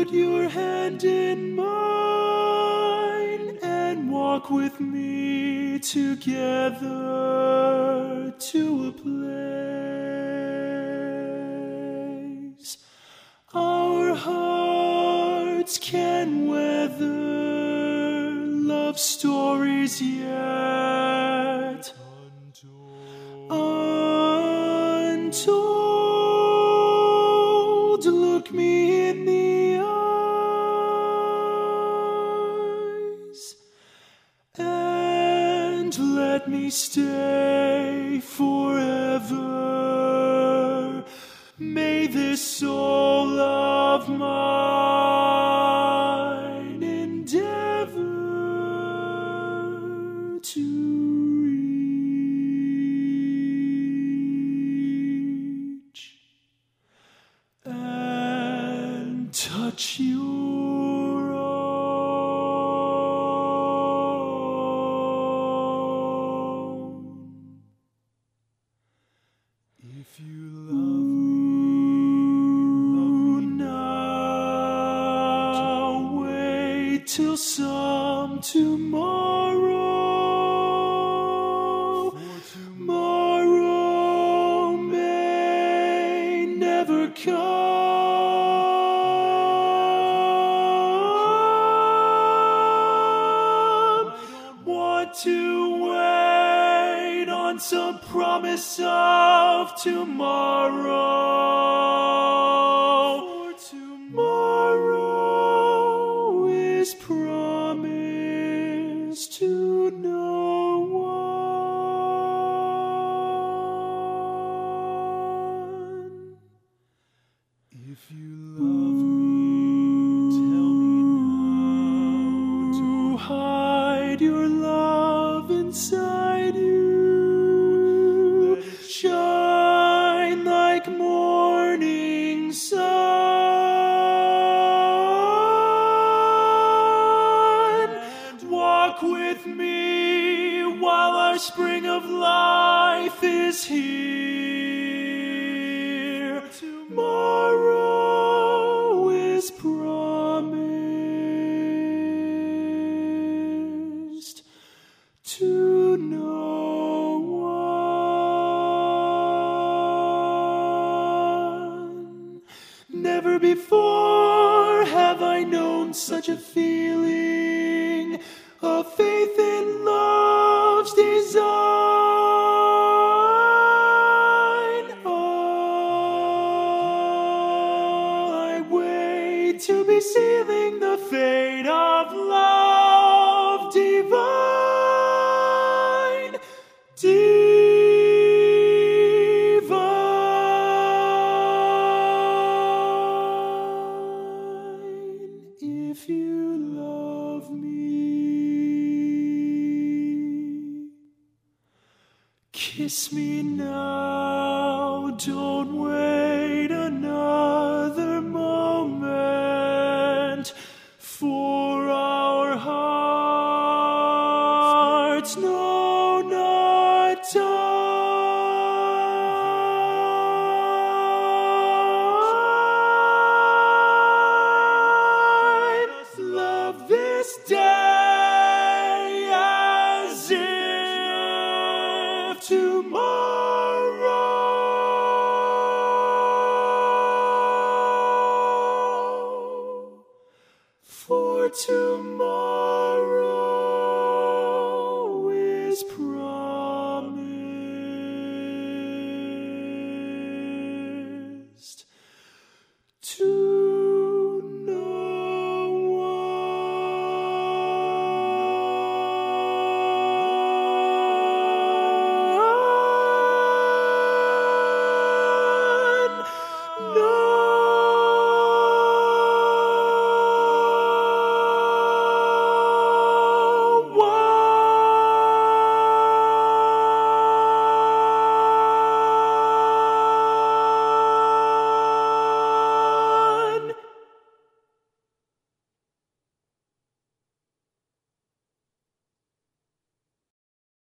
put your hand in mine and walk with me together to a place our hearts can weather love stories yet untold. Look me in the eyes and let me stay forever. May this soul of mine endeavor to reach and touch your own. If you love me now, wait till some tomorrow. Tomorrow may never come. Want to wait on some promise of tomorrow. For tomorrow is promised to no one. If you love me, tell me now. To hide your love inside you. Let it shine like morning sun. And walk with me while our spring of life is here. Tomorrow is promised to no one. Never before have I known such a feeling of faith in love's design. I wait to be sealing the fate of love divine, divine. If you love me, kiss me now, don't wait.